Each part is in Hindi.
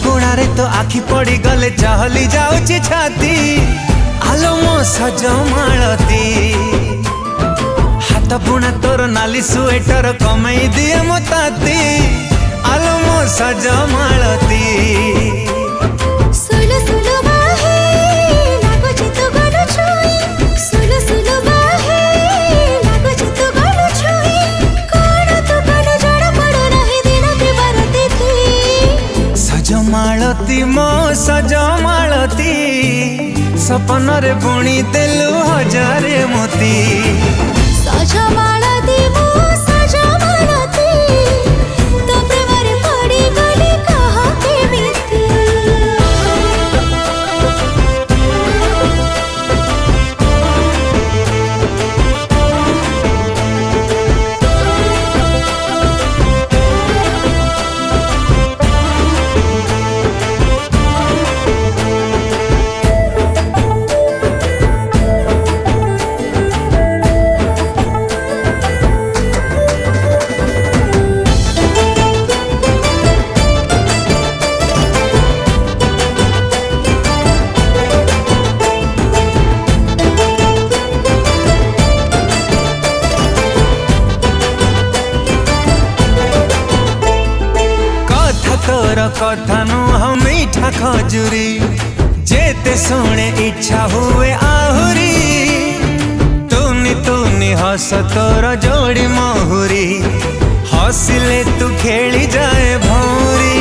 गुणारे तो आखि पड़ी गले चहली जाऊची छाती आलो मो सज मालती हाथ बुणा तोर नाली स्वेटर कमई दिए मो ताती आलो मो सज मालती मालती मो सज मालती सपन रे बुणी देलु हजारे मोती सज मालती मो सज मालती तो प्रेम रे पड़ी गली कहा केमिति तोर कथा नुह मीठा खजुरी जेते सुने इच्छा हुए आहुरी तूनी तूनी हस तोर जोड़ी महुरी हसिले तू खेली जाए भौरी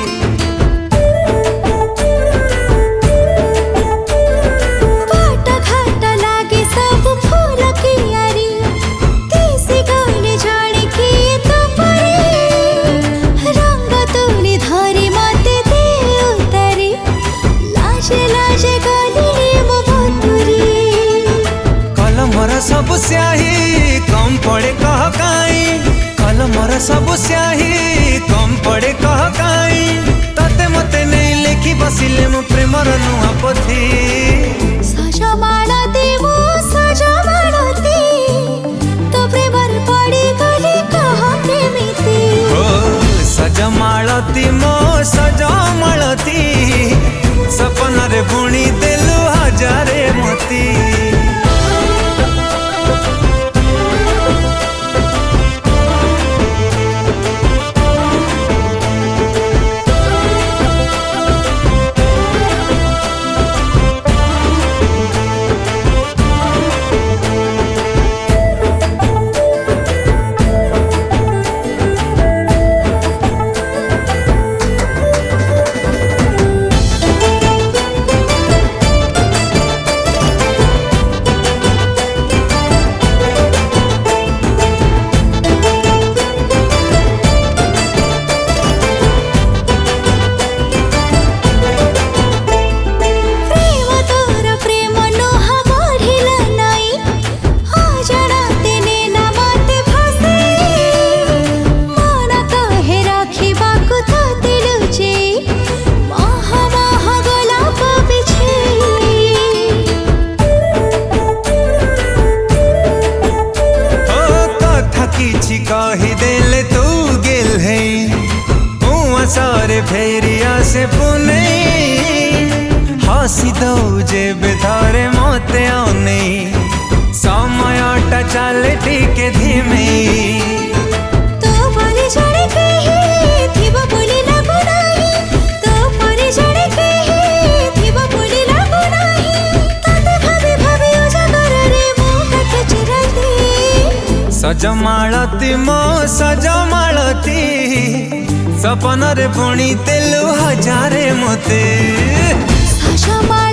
सब स्याही कम पड़े कह काई कलमर सब स्याही कम पड़े कह काई तते मते नहीं लेखी बसिले मो प्रेमर नुआ पोथी सज मालती मो सज मालती तो प्रेमर पड़ी गली कह केमिति हो सज मालती मो सज मालती सपन रे बुणी देलु हजारे मोती कही देले तू गेल है सारे फेरिया से पुने हसी दौ जे बेधारे मते आने समयटा चले टिके धीमे तो परे छड़े कही थिबो बोली लागो नाही तो परे छड़े कही थिबो बोली लागो नाही तते भाबी भाबी उजागर रे मो कटे चिरती सज मालती मो सज मालती सपन रे पुणी देलु हजारे मोते सज